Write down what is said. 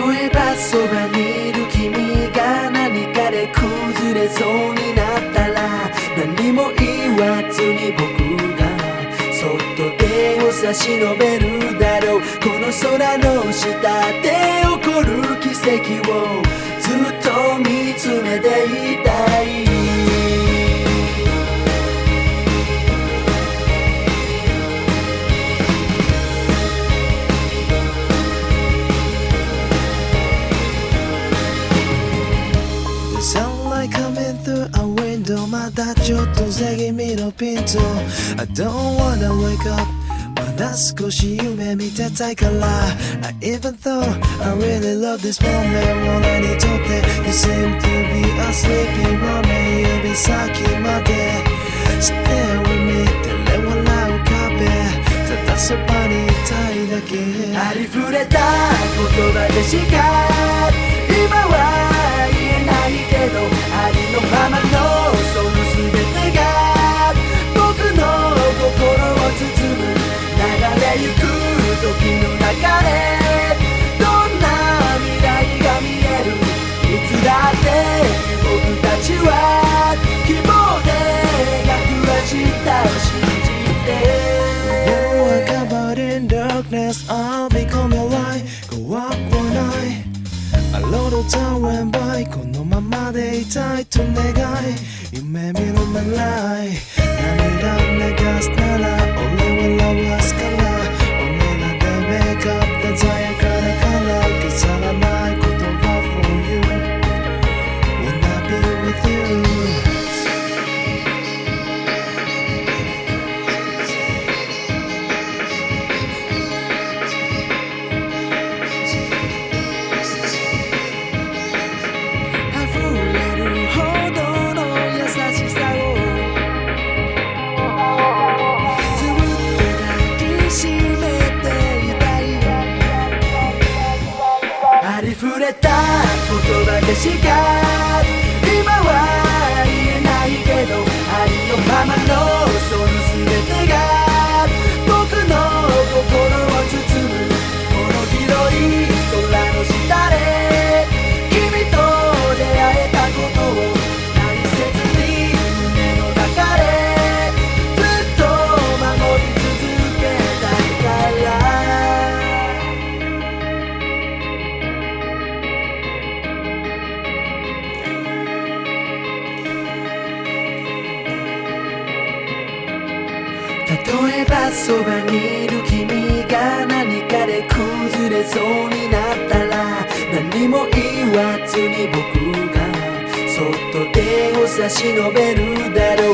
例えばそばにいる君が何かで崩れそうになったら、何も言わずに僕がそっと手を差し伸べるだろう。この空の下で起こる奇跡をずっと見つめていたい。 Sunlight coming through a window まだちょっとせ気味のピント I don't wanna wake up まだ少し夢見てたいから Even though I really love this moment 俺にとって You seem to be a sleeping moment 指先まで Stay with me 照れ笑う壁ただそばにいたいだけありふれた言葉でしか今は言えないけど、ありのままのその全てが僕の心を包む。流れゆく時の中でどんな未来が見える。いつだって僕たちは希望で描く明日を信じて。 Walk about in darkness I'll become your light Go up all night A little time went by このままでいたいと願い夢見る未来涙流すなら俺は笑わすから俺らで wake up 鮮やかなから飾らない言葉 for you Wanna be with you ありふれた言葉でしか今は言えないけど、ありのままのその全てが僕の心を包む。この広い空の下で君と出会えたことを大切に胸の中でずっと守り続けたいから。例えばそばにいる君が何かで崩れそうになったら、何も言わずに僕がそっと手を差し伸べるだろう。